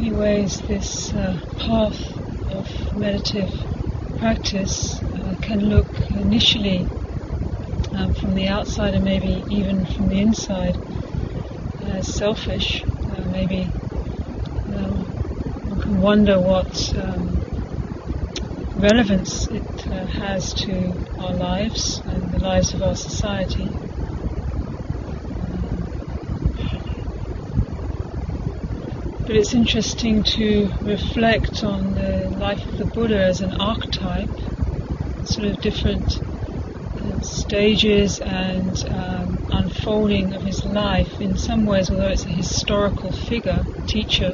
many ways this path of meditative practice can look initially from the outside and maybe even from the inside as selfish. Maybe one can wonder what relevance it has to our lives and the lives of our society. But it's interesting to reflect on the life of the Buddha as an archetype, sort of different stages and unfolding of his life. In some ways, although it's a historical figure, teacher,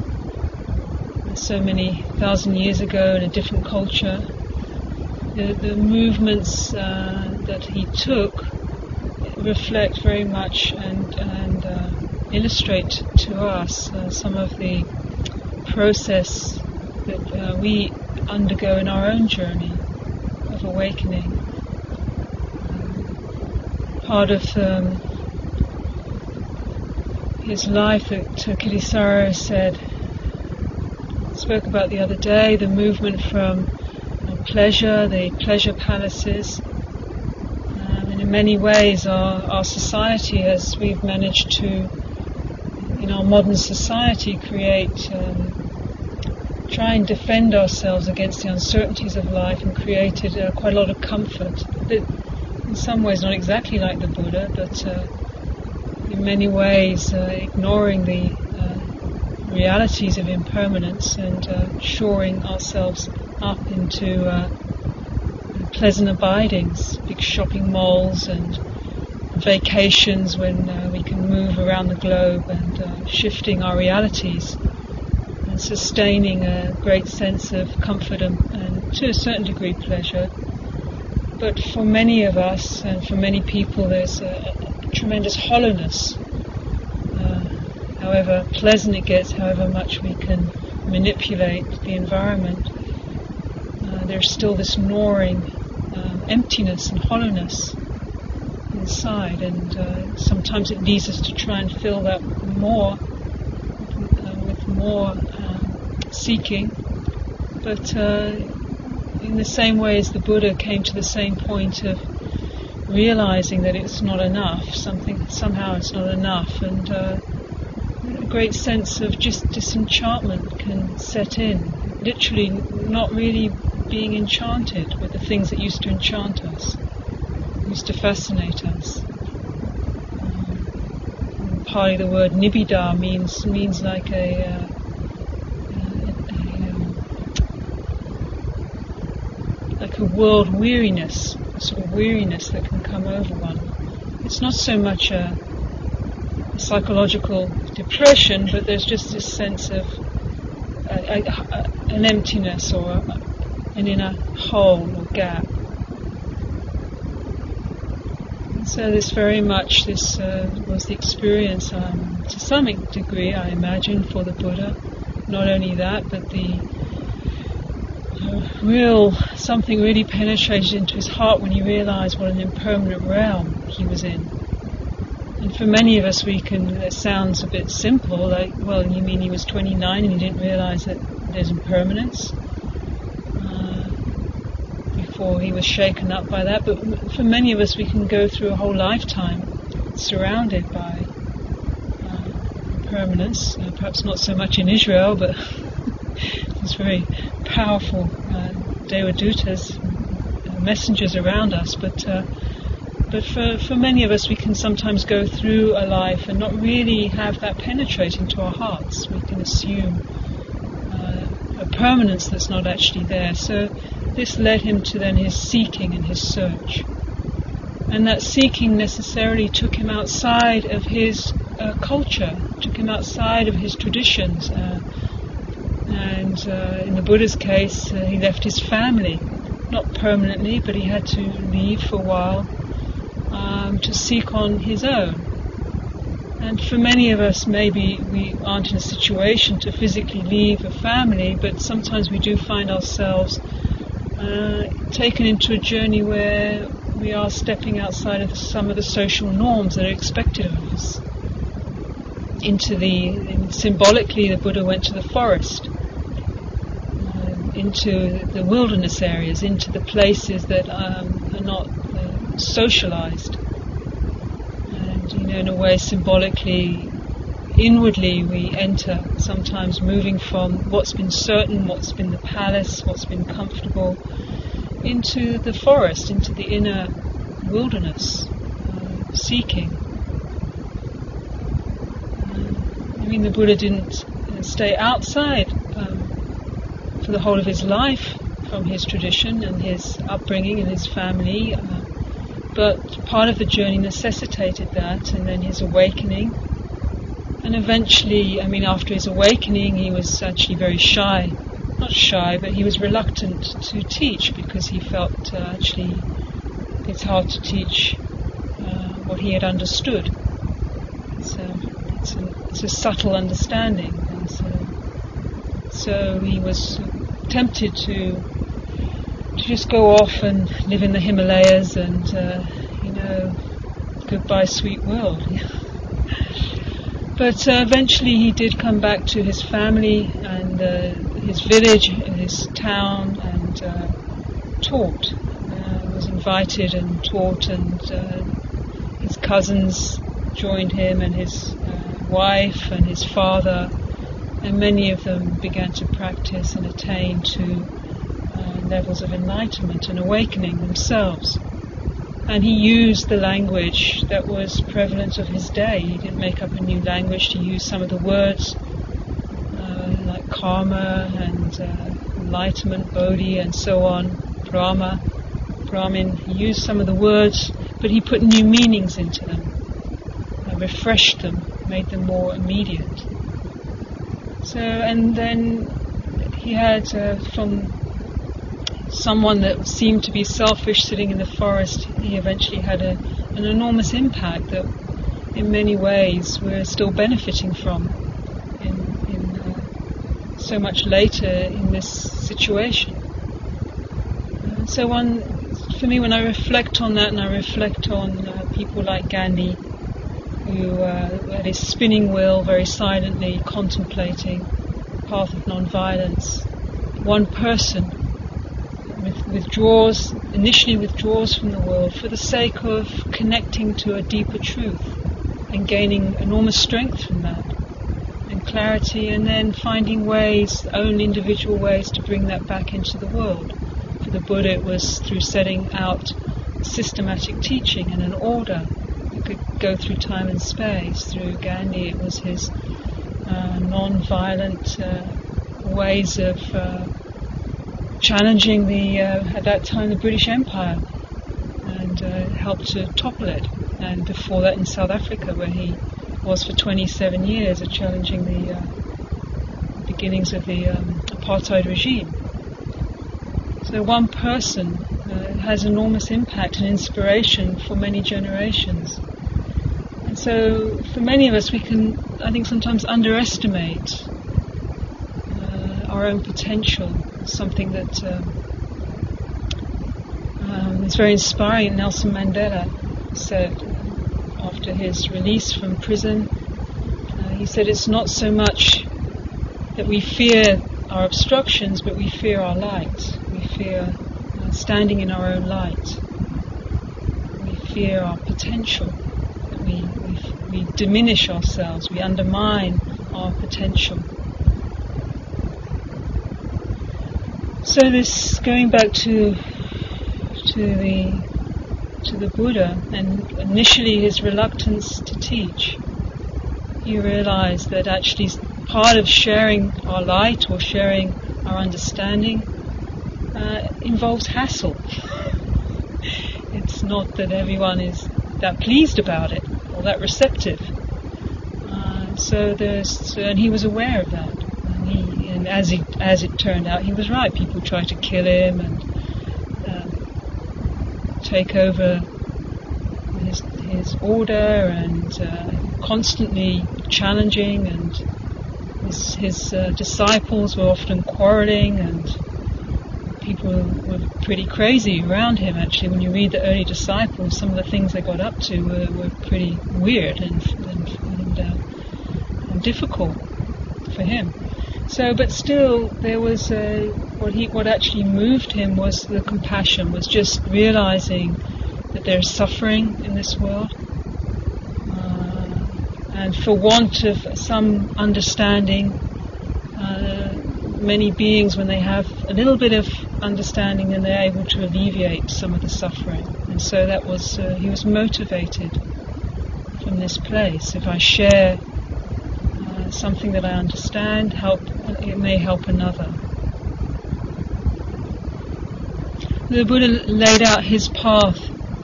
so many thousand years ago in a different culture, the movements that he took reflect very much and illustrate to us some of the process that we undergo in our own journey of awakening. Part of his life that Kittisaro spoke about the other day, the movement from pleasure, the pleasure palaces. And in many ways our society, as we've managed to, in our modern society, try and defend ourselves against the uncertainties of life, and created quite a lot of comfort. That in some ways not exactly like the Buddha, but in many ways ignoring the realities of impermanence and shoring ourselves up into pleasant abidings, big shopping malls and vacations when we can move around the globe, and shifting our realities and sustaining a great sense of comfort and to a certain degree pleasure. But for many of us and for many people there's a tremendous hollowness. However pleasant it gets, however much we can manipulate the environment, there's still this gnawing emptiness and hollowness inside, and sometimes it leads us to try and fill that more with more seeking. But in the same way as the Buddha came to the same point of realizing that it's not enough, somehow it's not enough, and a great sense of just disenchantment can set in, literally not really being enchanted with the things that used to enchant us, used to fascinate us. Pali, the word nibbida means like a world weariness, a sort of weariness that can come over one. It's not so much a psychological depression, but there's just this sense of an emptiness or an inner hole or gap. And so this was the experience to some degree, I imagine, for the Buddha. Not only that, but something really penetrated into his heart when he realized what an impermanent realm he was in. And for many of us, it sounds a bit simple, like, well, you mean he was 29 and he didn't realize that there's impermanence before he was shaken up by that? But for many of us, we can go through a whole lifetime surrounded by impermanence, perhaps not so much in Israel, but there's very powerful Devadutas, messengers around us, but for many of us, we can sometimes go through a life and not really have that penetrate into our hearts. We can assume a permanence that's not actually there. So this led him to then his seeking and his search. And that seeking necessarily took him outside of his culture, took him outside of his traditions. And in the Buddha's case, he left his family, not permanently, but he had to leave for a while to seek on his own. And for many of us, maybe we aren't in a situation to physically leave a family, but sometimes we do find ourselves taken into a journey where we are stepping outside of some of the social norms that are expected of us. symbolically, the Buddha went to the forest, into the wilderness areas, into the places that are not socialized. And in a way, symbolically, inwardly, we enter, sometimes moving from what's been certain, what's been the palace, what's been comfortable, into the forest, into the inner wilderness, seeking. The Buddha didn't stay outside for the whole of his life from his tradition and his upbringing and his family, but part of the journey necessitated that, and then his awakening. And eventually, after his awakening, he was actually very shy. Not shy, but he was reluctant to teach because he felt actually it's hard to teach what he had understood. It's a subtle understanding. And so he was tempted to just go off and live in the Himalayas and, goodbye sweet world. But eventually he did come back to his family and his village, his town, and taught. Was invited and taught, and his cousins joined him, and his wife and his father, and many of them began to practice and attain to levels of enlightenment and awakening themselves. And he used the language that was prevalent of his day. He didn't make up a new language to use some of the words like karma and enlightenment, bodhi, and so on, Brahmin. He used some of the words, but he put new meanings into them, refreshed them, made them more immediate. And then he had from someone that seemed to be selfish sitting in the forest, he eventually had an enormous impact that in many ways we're still benefiting from in so much later in this situation. For me, when I reflect on that, and I reflect on people like Gandhi, who at his spinning wheel very silently contemplating the path of non-violence, one person initially withdraws from the world for the sake of connecting to a deeper truth and gaining enormous strength from that and clarity, and then finding ways, own individual ways, to bring that back into the world. For the Buddha, it was through setting out systematic teaching and an order that could go through time and space. Through Gandhi, it was his non-violent ways of challenging at that time, the British Empire, and helped to topple it. And before that in South Africa, where he was for 27 years, challenging the beginnings of the apartheid regime. So one person has enormous impact and inspiration for many generations. And so for many of us, we can, I think, sometimes underestimate our own potential. Something that is very inspiring. Nelson Mandela said after his release from prison, he said, it's not so much that we fear our obstructions, but we fear our light. We fear standing in our own light. We fear our potential. That we diminish ourselves. We undermine our potential. So this, going back to the Buddha, and initially his reluctance to teach, he realized that actually part of sharing our light or sharing our understanding involves hassle. It's not that everyone is that pleased about it or that receptive. And he was aware of that. And as it turned out, he was right. People tried to kill him and take over his order, and constantly challenging, and his disciples were often quarreling, and people were pretty crazy around him. Actually, when you read the early disciples, some of the things they got up to were pretty weird, and difficult for him. So, but still, there was what actually moved him was the compassion, was just realizing that there's suffering in this world, and for want of some understanding, many beings, when they have a little bit of understanding, then they're able to alleviate some of the suffering. And so that was, he was motivated from this place. If I share something that I understand, it may help another. The Buddha laid out his path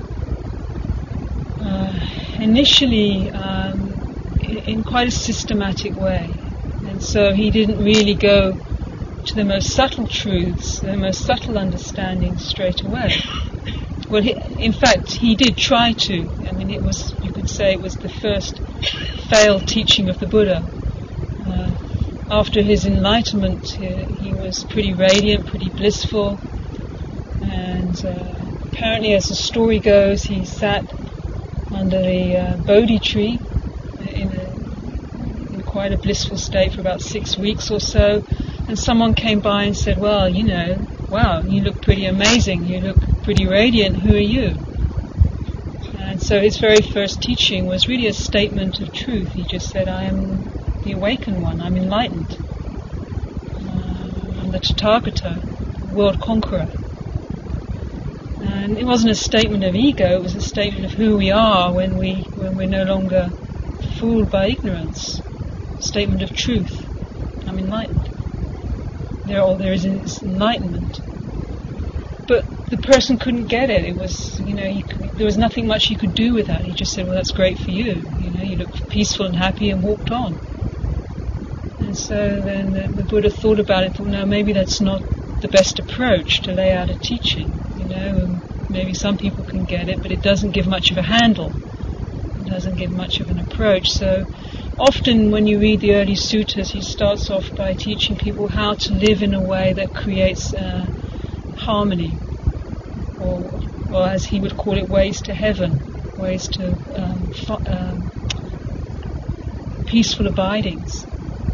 initially in quite a systematic way. And so he didn't really go to the most subtle truths, the most subtle understandings straight away. Well, in fact, he did try to. I mean, you could say it was the first failed teaching of the Buddha. After his enlightenment, he was pretty radiant, pretty blissful, and apparently, as the story goes, he sat under the Bodhi tree in quite a blissful state for about 6 weeks or so, and someone came by and said, well, wow, you look pretty amazing, you look pretty radiant, who are you? And so his very first teaching was really a statement of truth. He just said, I am the awakened one, I'm enlightened. I'm the Tathagata, world conqueror. And it wasn't a statement of ego, it was a statement of who we are when we're no longer fooled by ignorance. A statement of truth. I'm enlightened. There is enlightenment. But the person couldn't get it. It was, there was nothing much he could do with that. He just said, well, that's great for you. You look peaceful and happy, and walked on. And so then the Buddha thought about it, thought, no, maybe that's not the best approach to lay out a teaching. And maybe some people can get it, but it doesn't give much of a handle. It doesn't give much of an approach. So often when you read the early suttas, he starts off by teaching people how to live in a way that creates harmony, or as he would call it, ways to heaven, ways to peaceful abidings.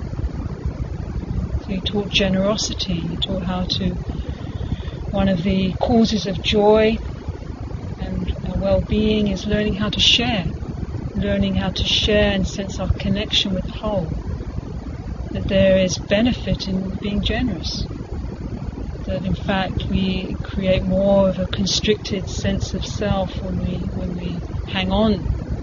So he taught generosity, he taught how to, one of the causes of joy and well-being is learning how to share and sense our connection with the whole, that there is benefit in being generous, that in fact we create more of a constricted sense of self when we hang on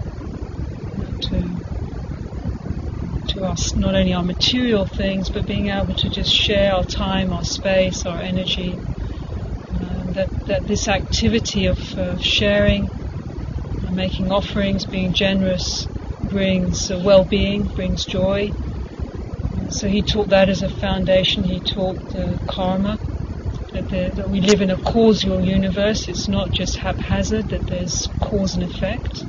to us, not only our material things, but being able to just share our time, our space, our energy. That this activity of sharing, making offerings, being generous, brings well-being, brings joy. So he taught that as a foundation. He taught the karma, that we live in a causal universe. It's not just haphazard, that there's cause and effect.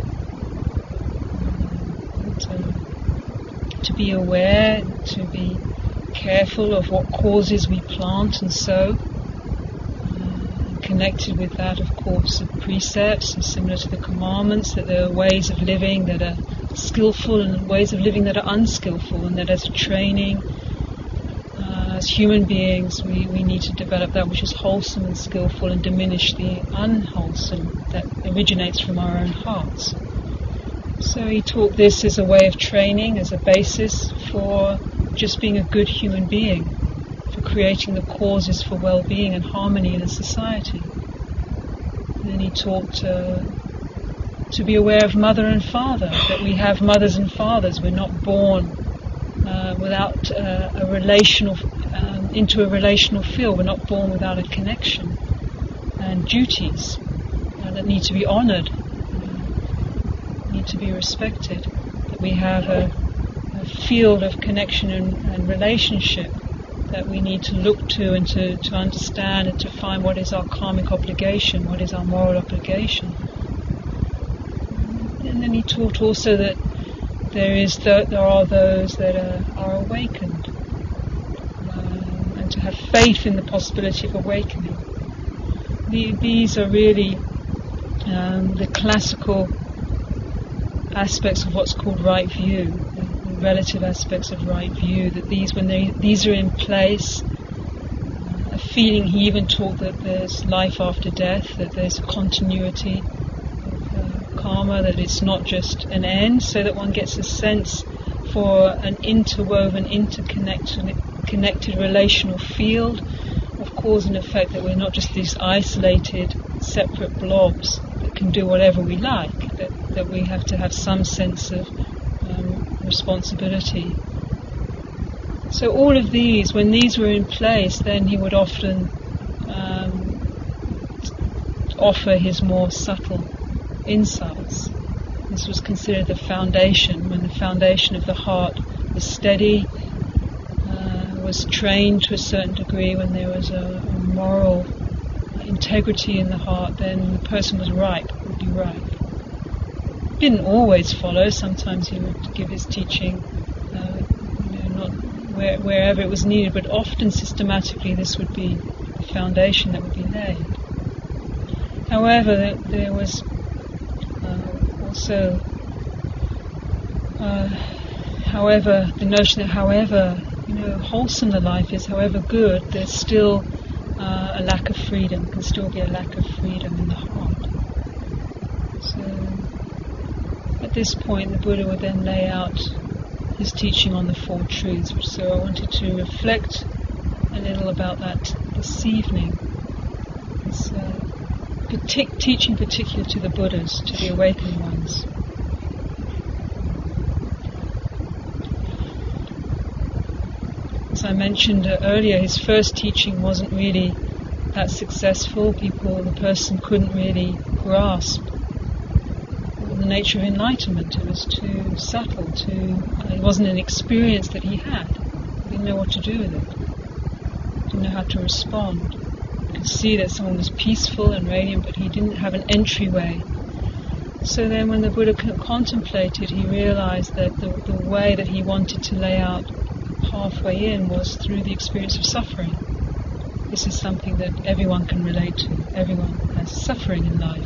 To be aware, to be careful of what causes we plant and sow. Connected with that, of course, of precepts, similar to the commandments, that there are ways of living that are skillful and ways of living that are unskillful, and that as a training, as human beings, we need to develop that which is wholesome and skillful and diminish the unwholesome that originates from our own hearts. So he taught this as a way of training, as a basis for just being a good human being, for creating the causes for well-being and harmony in a society. And then he taught to be aware of mother and father, that we have mothers and fathers. We're not born without a relational, into a relational field. We're not born without a connection and duties that need to be honoured, need to be respected. That we have a field of connection and relationship that we need to look to and to understand and to find what is our karmic obligation, what is our moral obligation. And then he taught also that there are those that are awakened, and to have faith in the possibility of awakening. These are really the classical aspects of what's called right view. relative aspects of right view, that these are in place, a feeling, he even taught that there's life after death, that there's a continuity of karma, that it's not just an end, so that one gets a sense for an interwoven, connected relational field of cause and effect, that we're not just these isolated, separate blobs that can do whatever we like, that we have to have some sense of responsibility. So all of these, when these were in place, then he would often offer his more subtle insights. This was considered the foundation, when the foundation of the heart was steady, was trained to a certain degree, when there was a moral integrity in the heart, then the person was ripe, would be ripe. Didn't always follow. Sometimes he would give his teaching, not wherever it was needed, but often systematically this would be the foundation that would be laid. However, there was also, however, the notion that however wholesome the life is, however good, there's still a lack of freedom. Can still be a lack of freedom in the heart. So, at this point, the Buddha would then lay out his teaching on the Four Truths. So I wanted to reflect a little about that this evening. It's teaching particular to the Buddhas, to the awakened ones. As I mentioned earlier, his first teaching wasn't really that successful. The person couldn't really grasp the nature of enlightenment. It was too subtle, it wasn't an experience that he had. He didn't know what to do with it. Didn't know how to respond. You could see that someone was peaceful and radiant, but he didn't have an entryway. So then when the Buddha contemplated, he realized that the way that he wanted to lay out halfway in was through the experience of suffering. This is something that everyone can relate to. Everyone has suffering in life.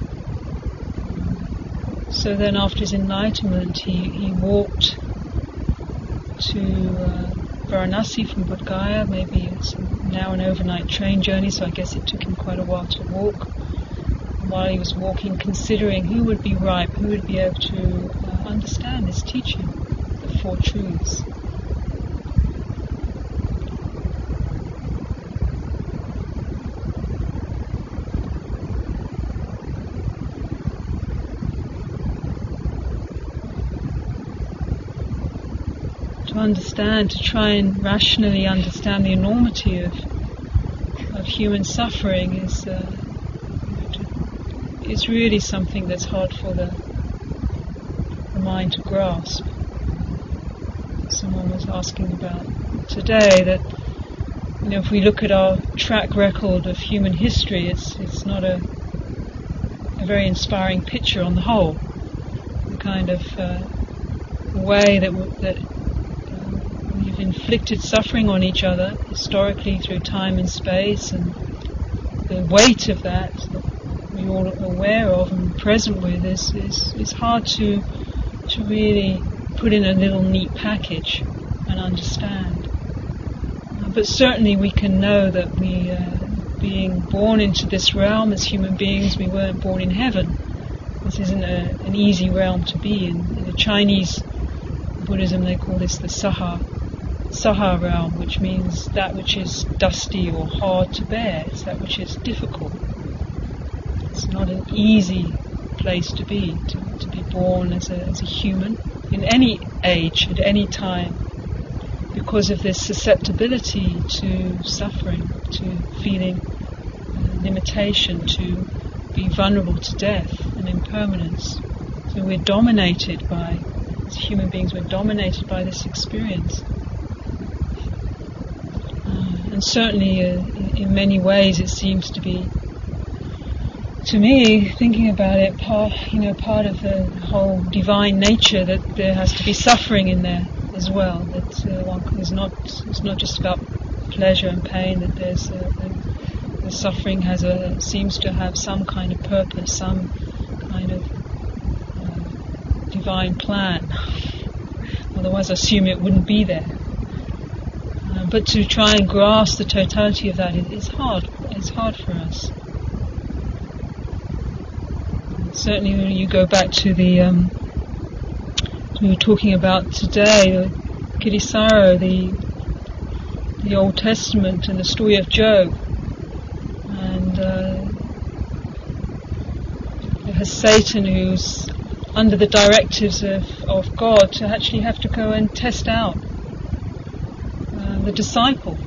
So then after his enlightenment, he walked to Varanasi from Bodh Gaya. Maybe it's now an overnight train journey, so I guess it took him quite a while to walk. And while he was walking, considering who would be ripe, who would be able to understand his teaching, the Four Truths. To try and rationally understand the enormity of human suffering is really something that's hard for the mind to grasp. Someone was asking about today that if we look at our track record of human history, it's not a very inspiring picture on the whole. The kind of way that we've inflicted suffering on each other historically through time and space, and the weight of that we're all aware of and present with is hard to really put in a little neat package and understand. But certainly we can know that we, being born into this realm as human beings, we weren't born in heaven. This isn't an easy realm to be in. In the Chinese Buddhism, they call this the Saha realm, which means that which is dusty or hard to bear. It's that which is difficult. It's not an easy place to be born as a human in any age, at any time, because of this susceptibility to suffering, to feeling limitation, to be vulnerable to death and impermanence. So we're dominated by, as human beings, we're dominated by this experience. And certainly in many ways it seems to be, to me, thinking about it, part of the whole divine nature, that there has to be suffering in there as well. That it's not just about pleasure and pain. That the suffering seems to have some kind of purpose, some kind of divine plan. Otherwise I assume it wouldn't be there. But to try and grasp the totality of that is hard. It's hard for us. Certainly when you go back to the we were talking about today, Kirisaro, the Old Testament and the story of Job, and it has Satan, who's under the directives of God, to actually have to go and test out the disciple.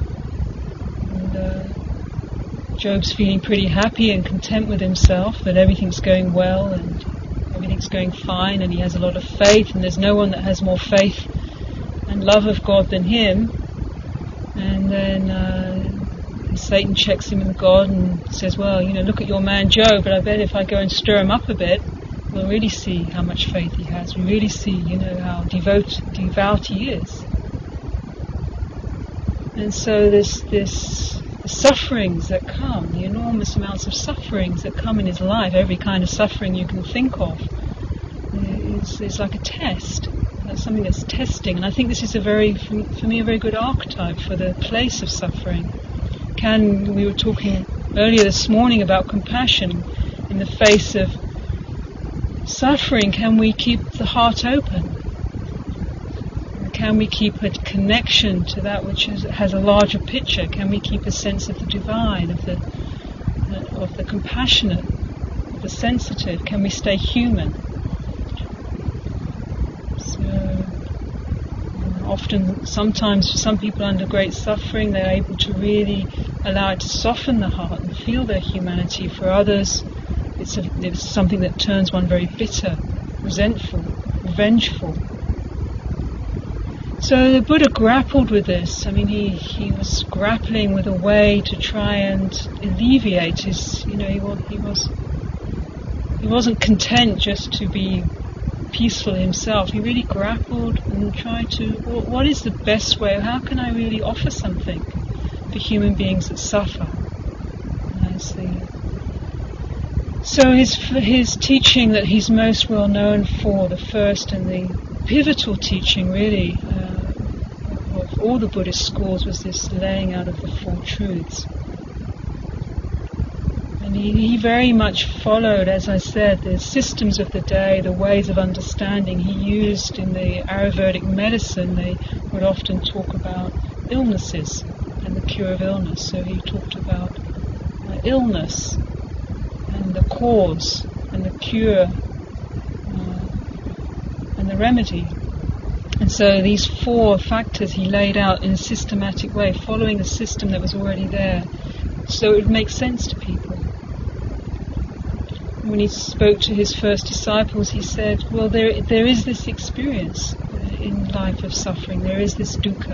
And Job's feeling pretty happy and content with himself, that everything's going well and everything's going fine, and he has a lot of faith, and there's no one that has more faith and love of God than him. And then Satan checks him in God and says, well, look at your man Job, but I bet if I go and stir him up a bit, we'll really see how much faith he has. We really see, how devout he is. And so this sufferings that come, the enormous amounts of sufferings that come in his life, every kind of suffering you can think of, is like a test. That's something that's testing. And I think this is for me, a very good archetype for the place of suffering. We were talking earlier this morning about compassion. In the face of suffering, can we keep the heart open? Can we keep a connection to that which has a larger picture? Can we keep a sense of the divine, of the compassionate, of the sensitive? Can we stay human? So sometimes for some people under great suffering, they're able to really allow it to soften the heart and feel their humanity. For others, it's something that turns one very bitter, resentful, revengeful. So the Buddha grappled with this. I mean, he was grappling with a way to try and alleviate his. He wasn't content just to be peaceful himself. He really grappled and tried to. What is the best way? How can I really offer something for human beings that suffer? So his teaching that he's most well known for, the first and the pivotal teaching, really. Of all the Buddhist schools, was this laying out of the Four Truths. And he very much followed, as I said, the systems of the day, the ways of understanding he used in the Ayurvedic medicine. They would often talk about illnesses and the cure of illness. So he talked about illness and the cause and the cure and the remedy. And so these four factors he laid out in a systematic way, following a system that was already there, so it would make sense to people. When he spoke to his first disciples, he said, well, there is this experience in life of suffering, there is this dukkha.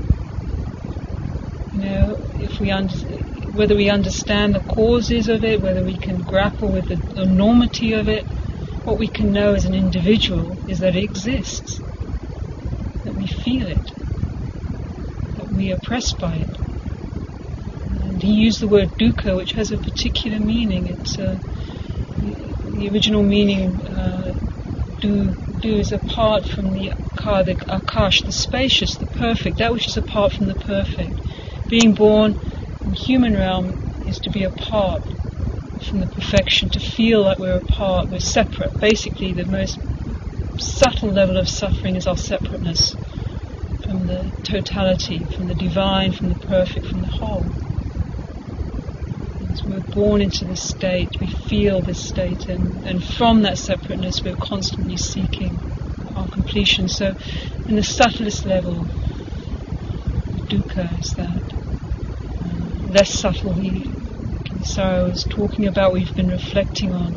Whether we understand the causes of it, whether we can grapple with the enormity of it, what we can know as an individual is that it exists. That we feel it, that we are oppressed by it. And he used the word dukkha, which has a particular meaning. It's the original meaning. Do is apart from the akash, the spacious, the perfect, that which is apart from the perfect. Being born in the human realm is to be apart from the perfection, to feel like we're apart, we're separate. Basically, the most subtle level of suffering is our separateness from the totality, from the divine, from the perfect, from the whole. As we're born into this state, we feel this state, and from that separateness we're constantly seeking our completion. So in the subtlest level, dukkha is that. Less subtle, Kirisaro was talking about, we've been reflecting on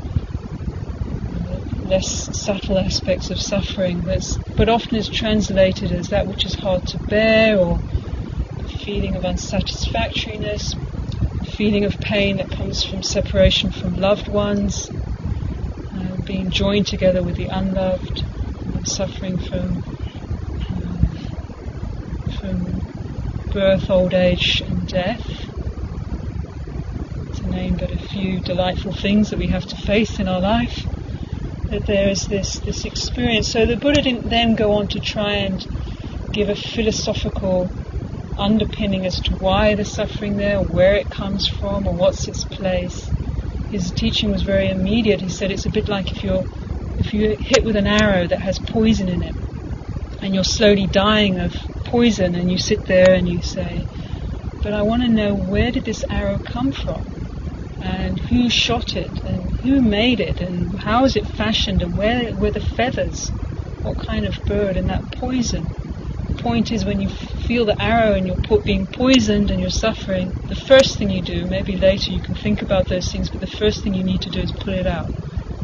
less subtle aspects of suffering, but often is translated as that which is hard to bear, or the feeling of unsatisfactoriness, the feeling of pain that comes from separation from loved ones, being joined together with the unloved, suffering from birth, old age and death. To name but a few delightful things that we have to face in our life. that there is this experience. So the Buddha didn't then go on to try and give a philosophical underpinning as to why the suffering there, or where it comes from, or what's its place. His teaching was very immediate. He said it's a bit like if you're hit with an arrow that has poison in it, and you're slowly dying of poison, and you sit there and you say, but I want to know, where did this arrow come from? And who shot it? And who made it? And how is it fashioned? And where were the feathers? What kind of bird? And that poison. The point is, when you feel the arrow and you're being poisoned and you're suffering, the first thing you do, maybe later you can think about those things, but the first thing you need to do is put it out.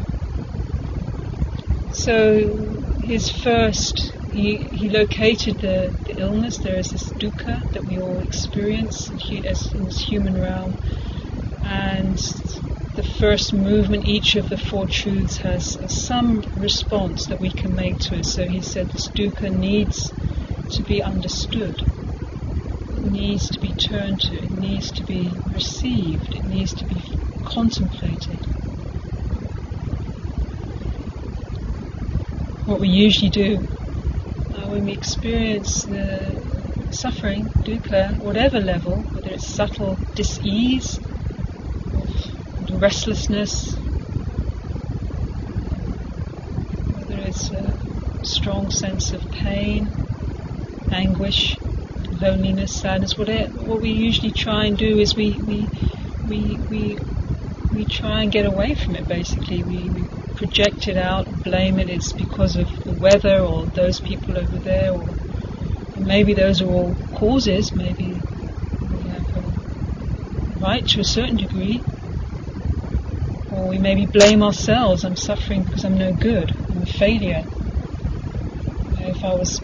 So he located the illness. There is this dukkha that we all experience in this human realm, and the first movement, each of the four truths has some response that we can make to it. So he said this dukkha needs to be understood, it needs to be turned to, it needs to be received, it needs to be contemplated. What we usually do when we experience the suffering, dukkha, whatever level, whether it's subtle dis-ease, or restlessness, whether it's a strong sense of pain, anguish, loneliness, sadness, what we usually try and do is we try and get away from it. Basically, we project it out, blame it. It's because of the weather or those people over there, or maybe those are all causes. Maybe we have a right to a certain degree, or we maybe blame ourselves. I'm suffering because I'm no good. I'm a failure. If I was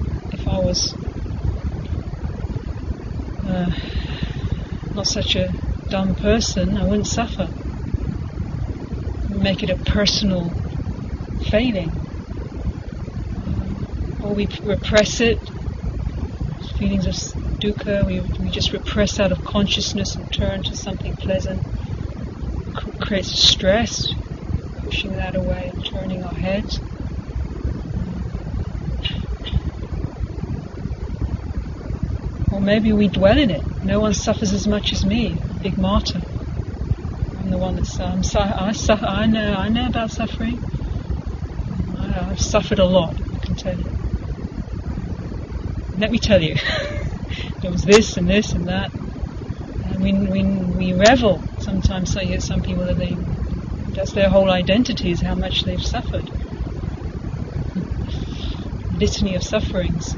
not such a dumb person, I wouldn't suffer. Make it a personal failing. Or we repress it, feelings of dukkha, we just repress out of consciousness and turn to something pleasant. Creates stress, pushing that away and turning our heads. Or maybe we dwell in it. No one suffers as much as me, big martyr. I'm the one that's I know about suffering. I've suffered a lot, I can tell you. Let me tell you, there was this and this and that. And we revel sometimes. So you get some people that's their whole identity, is how much they've suffered. Litany of sufferings.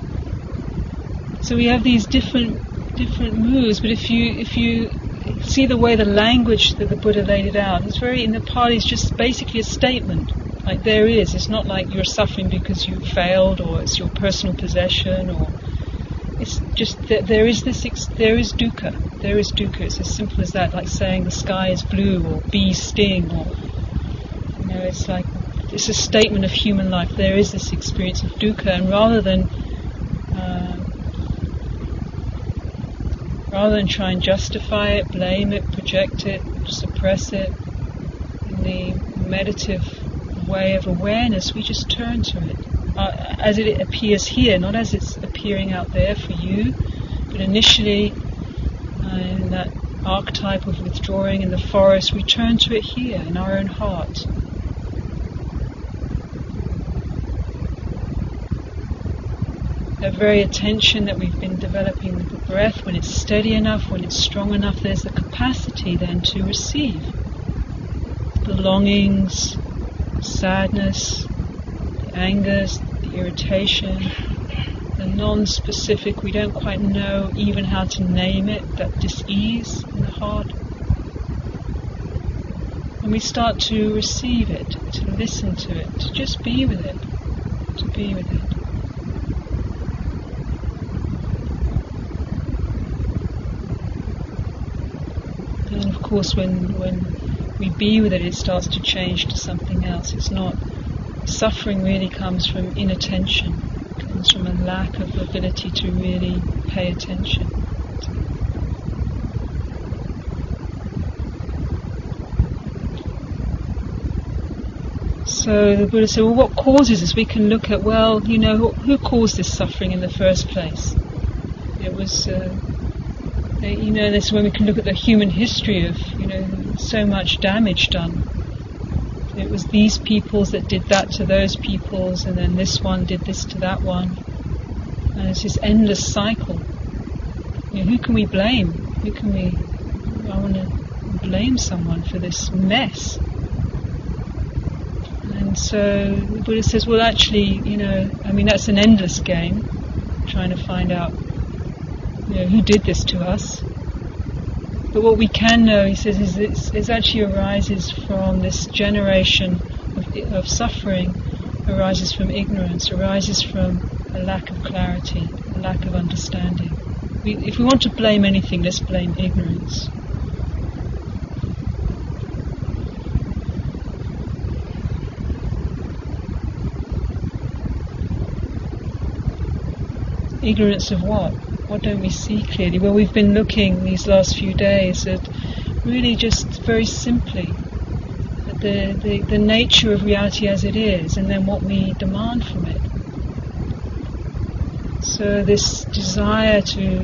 So we have these different moves, but if you see the way the language that the Buddha laid it out, it's very, in the Pali, it's just basically a statement. Like there is, it's not like you're suffering because you failed, or it's your personal possession, or it's just that there is dukkha. There is dukkha. It's as simple as that, like saying the sky is blue, or bees sting, or it's like, it's a statement of human life. There is this experience of dukkha, and rather than try and justify it, blame it, project it, suppress it, in the meditative way of awareness, we just turn to it as it appears here, not as it's appearing out there for you, but initially in that archetype of withdrawing in the forest, we turn to it here in our own heart. That very attention that we've been developing with the breath, when it's steady enough, when it's strong enough, there's the capacity then to receive the longings, the sadness, the angers, the irritation, the non-specific, we don't quite know even how to name it, that dis-ease in the heart. And we start to receive it, to listen to it, to just be with it, to be with it. And of course, when we be with it, it starts to change to something else. It's not, suffering really comes from inattention. It comes from a lack of ability to really pay attention. So So the Buddha said, well, what causes this? We can look at, well, who caused this suffering in the first place? It was, this when we can look at the human history of, so much damage done. It was these peoples that did that to those peoples, and then this one did this to that one. And it's this endless cycle. Who can we blame? I want to blame someone for this mess. And so the Buddha says, well, actually, that's an endless game, trying to find out, who did this to us. But what we can know, he says, is it actually arises from this generation of suffering, arises from ignorance, arises from a lack of clarity, a lack of understanding. If we want to blame anything, let's blame ignorance. Ignorance of what? What don't we see clearly? Well, we've been looking these last few days at really just very simply at the nature of reality as it is, and then what we demand from it. So this desire to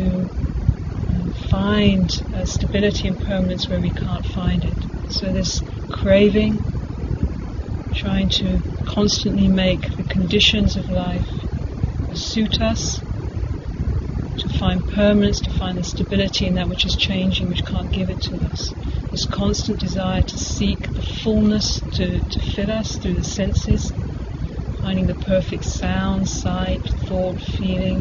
find stability and permanence where we can't find it. So this craving, trying to constantly make the conditions of life suit us, to find permanence, to find the stability in that which is changing, which can't give it to us. This constant desire to seek the fullness to fill us through the senses, finding the perfect sound, sight, thought, feeling,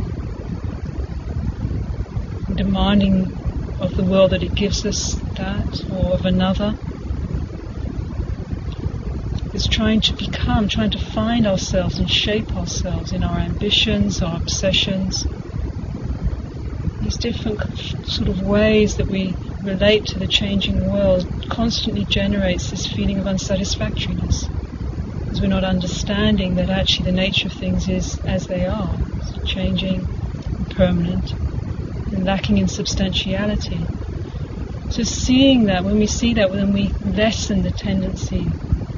demanding of the world that it gives us that, or of another. It's trying to find ourselves and shape ourselves in our ambitions, our obsessions. These different sort of ways that we relate to the changing world constantly generates this feeling of unsatisfactoriness, because we're not understanding that actually the nature of things is as they are, it's changing, impermanent, and lacking in substantiality. So seeing that, when we see that, then we lessen the tendency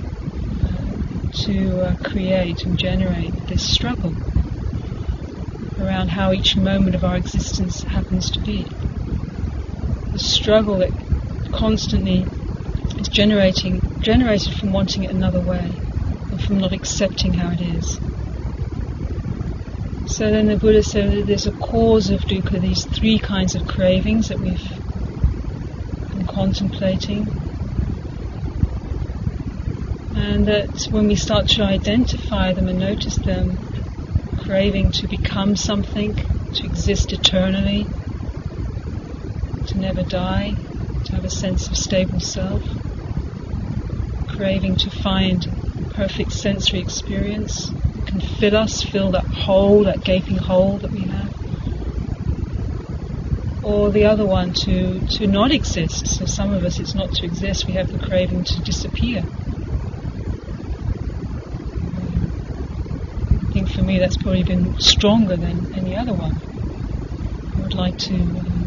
to create and generate this struggle around how each moment of our existence happens to be. The struggle that constantly is generated from wanting it another way and from not accepting how it is. So then the Buddha said that there's a cause of dukkha, these three kinds of cravings that we've been contemplating. And that when we start to identify them and notice them, craving to become something, to exist eternally, to never die, to have a sense of stable self, craving to find perfect sensory experience, can fill that hole, that gaping hole that we have. Or the other one, to not exist. So some of us, it's not to exist, we have the craving to disappear. I think for me that's probably been stronger than any other one. I would like to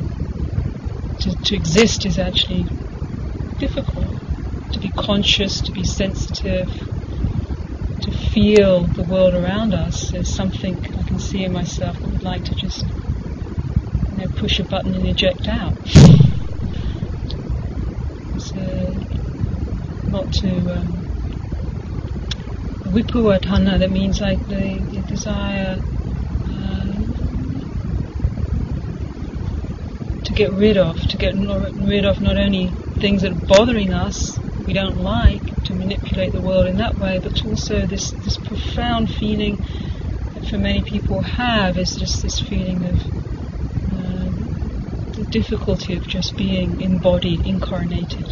exist is actually difficult. To be conscious, to be sensitive, to feel the world around us is something I can see in myself that would like to just push a button and eject out. So not to Vipuvadhana, that means like the desire to get rid of not only things that are bothering us, we don't like, to manipulate the world in that way, but also this profound feeling that for many people have is just this feeling of the difficulty of just being embodied, incarnated.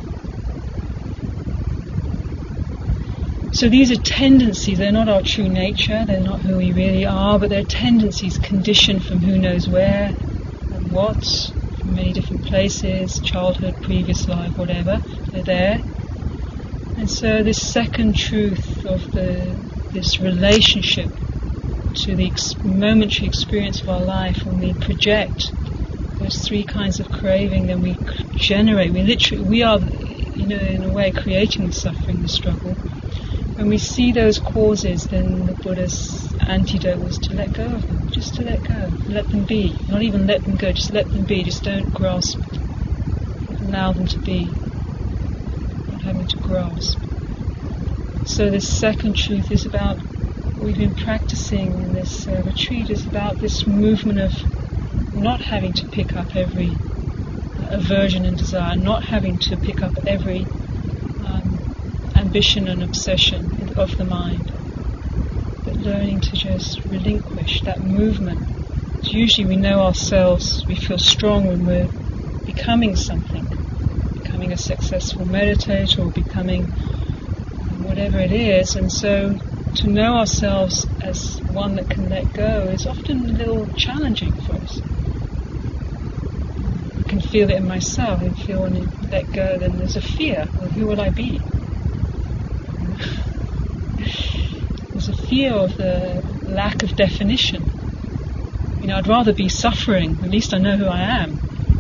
So these are tendencies, they're not our true nature, they're not who we really are, but they're tendencies conditioned from who knows where and what, from many different places, childhood, previous life, whatever, they're there. And so this second truth of this relationship to the momentary experience of our life, when we project those three kinds of craving, then we are, in a way, creating the suffering, the struggle. when we see those causes, then the Buddha's antidote was to let go of them, just to let go, let them be. Not even let them go, just let them be, just don't grasp. Allow them to be, not having to grasp. So this second truth is about, what we've been practicing in this retreat is about this movement of not having to pick up every aversion and desire, not having to pick up every ambition and obsession of the mind, but learning to just relinquish that movement. So usually we know ourselves, we feel strong when we're becoming something, becoming a successful meditator or becoming whatever it is, and so to know ourselves as one that can let go is often a little challenging for us. I can feel it in myself. I feel when I let go, then there's a fear. Well, who will I be? There's a fear of the lack of definition. I'd rather be suffering. At least I know who I am.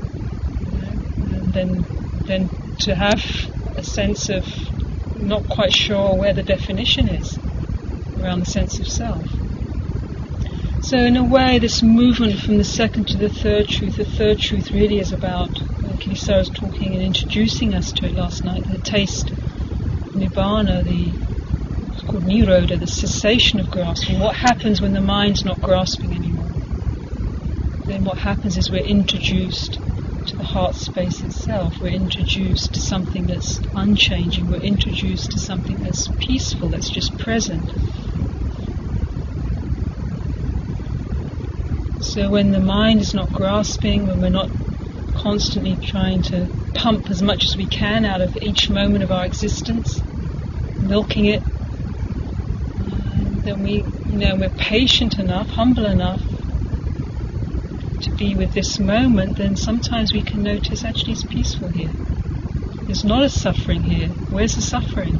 Than to have a sense of not quite sure where the definition is around the sense of self. So in a way, this movement from the second to the third truth really is about, Kilisa was talking and introducing us to it last night, the taste, Nibbana, it's called Nirodha, the cessation of grasping. What happens when the mind's not grasping anymore? Then what happens is we're introduced to the heart space itself. We're introduced to something that's unchanging. We're introduced to something that's peaceful, that's just present. So when the mind is not grasping, when we're not constantly trying to pump as much as we can out of each moment of our existence, milking it, then we're patient enough, humble enough to be with this moment, then sometimes we can notice actually it's peaceful here. There's not a suffering here. Where's the suffering?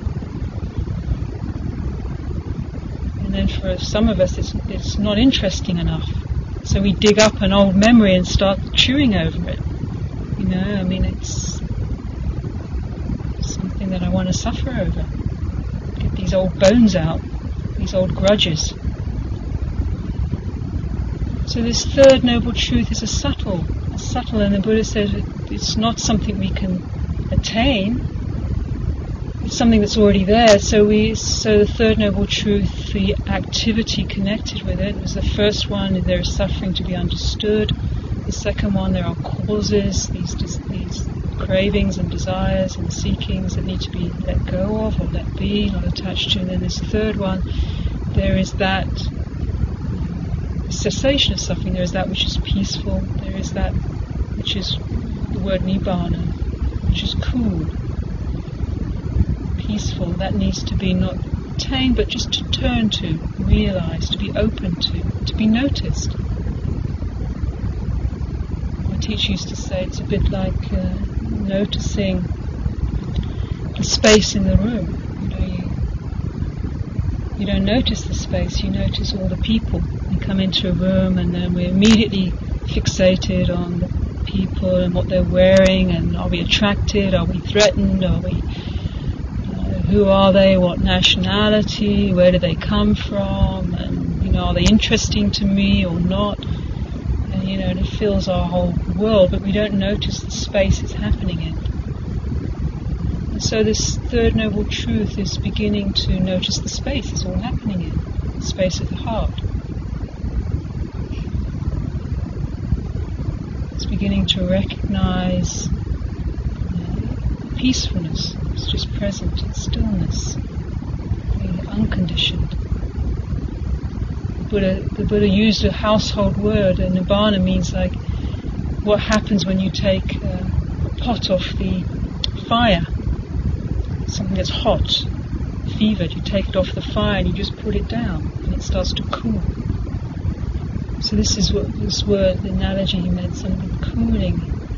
And then for some of us it's not interesting enough. So we dig up an old memory and start chewing over it. It's something that I want to suffer over. Get these old bones out, these old grudges. So this third noble truth is a subtle, and the Buddha says it's not something we can attain. It's something that's already there. So the third noble truth, the activity connected with it, was the first one. There is suffering to be understood. The second one, there are causes, these cravings and desires and seekings that need to be let go of or let be, not attached to. And then this third one, there is that cessation of suffering. There is that which is peaceful. There is that which is the word Nibbana, which is cool, peaceful. That needs to be not attained, but just to turn to, realize, to be open to be noticed. My teacher used to say it's a bit like noticing the space in the room. You don't notice the space, you notice all the people. You come into a room and then we're immediately fixated on the people and what they're wearing, and are we attracted, are we threatened, are we, who are they, what nationality, where do they come from, and are they interesting to me or not, and it fills our whole world, but we don't notice the space it's happening in. So this third noble truth is beginning to notice the space it's all happening in, the space of the heart. It's beginning to recognize peacefulness. It's just present, it's stillness, being unconditioned. The Buddha used a household word, and Nibbana means like what happens when you take a pot off the fire. Something that's hot, fevered, you take it off the fire and you just put it down and it starts to cool. So this is what this word, the analogy he meant, something cooling,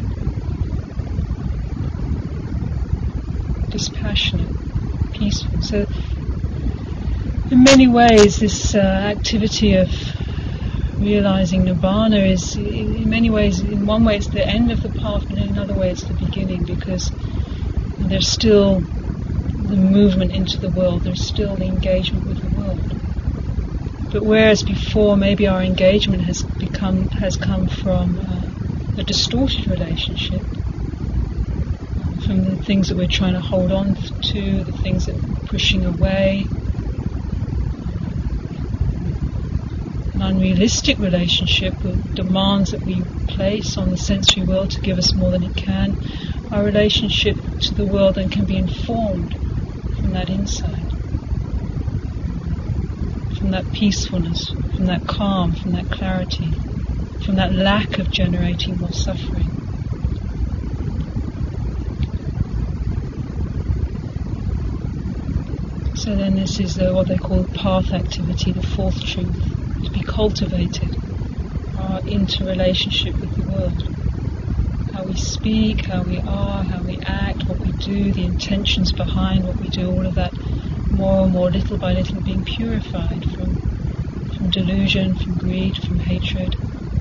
dispassionate, peaceful. So in many ways this activity of realizing Nibbana is in many ways, in one way it's the end of the path, but in another way it's the beginning, because there's still the movement into the world. There's still the engagement with the world. But whereas before maybe our engagement has come from a distorted relationship, from the things that we're trying to hold on to, the things that we're pushing away, an unrealistic relationship with demands that we place on the sensory world to give us more than it can, our relationship to the world then can be informed from that insight, from that peacefulness, from that calm, from that clarity, from that lack of generating more suffering. So then this is what they call path activity, the fourth truth, to be cultivated, our interrelationship with the world. How we speak, how we are, how we act, what we do, the intentions behind what we do, all of that more and more, little by little, being purified from delusion, from greed, from hatred.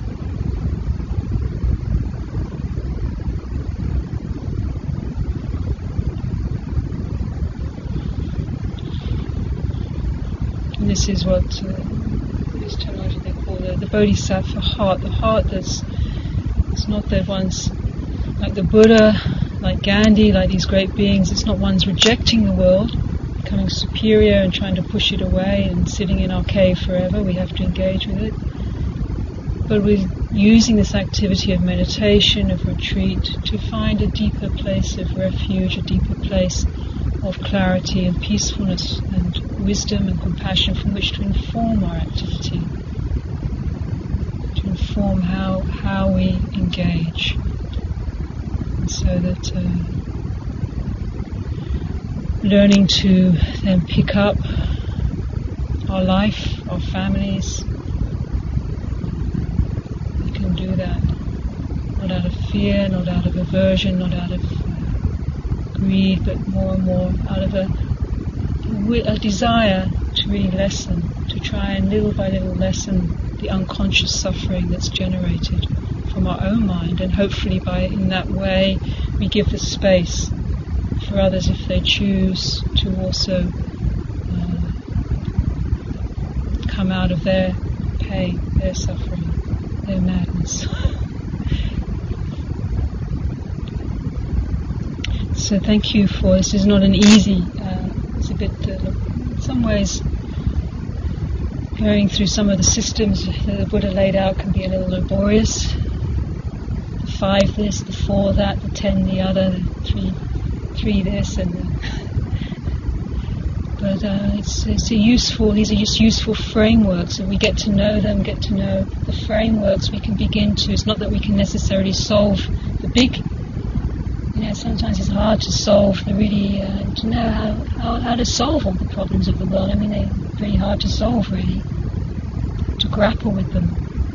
And this is what this terminology they call the bodhisattva heart. The heart that's not the ones like the Buddha, like Gandhi, like these great beings. It's not ones rejecting the world, becoming superior and trying to push it away and sitting in our cave forever. We have to engage with it. But we're using this activity of meditation, of retreat, to find a deeper place of refuge, a deeper place of clarity and peacefulness and wisdom and compassion from which to inform our activity, to inform how we engage. And so that learning to then pick up our life, our families, we can do that not out of fear, not out of aversion, not out of greed, but more and more out of a desire to really lessen, to try and little by little lessen the unconscious suffering that's generated from our own mind, and hopefully in that way we give the space for others, if they choose, to also come out of their pain, their suffering, their madness. So thank you for this. Is not an easy, it's a bit, in some ways, going through some of the systems that the Buddha laid out can be a little laborious. The 5 this, the 4 that, the 10 the other, the 3 this, and but it's a useful. These are just useful frameworks, and we get to know them, get to know the frameworks. We can begin to. It's not that we can necessarily solve the big. Sometimes it's hard to solve the really, to know how to solve all the problems of the world. I mean, they're pretty hard to solve, really, to grapple with them.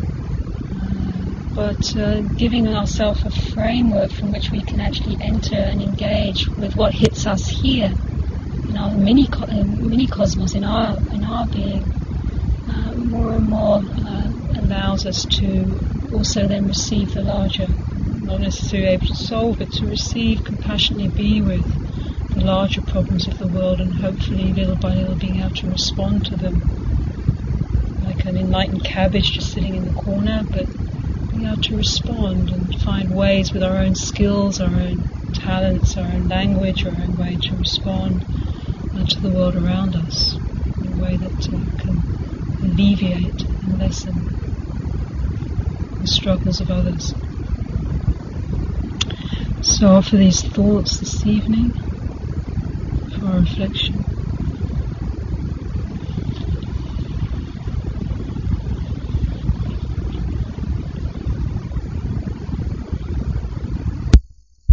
But giving ourselves a framework from which we can actually enter and engage with what hits us here, in our mini cosmos, in our being, more and more allows us to also then receive the larger. Not necessarily able to solve, but to receive, compassionately be with the larger problems of the world, and hopefully little by little being able to respond to them like an enlightened cabbage just sitting in the corner, but being able to respond and find ways with our own skills, our own talents, our own language, our own way to respond to the world around us in a way that can alleviate and lessen the struggles of others. So offer these thoughts this evening for our reflection.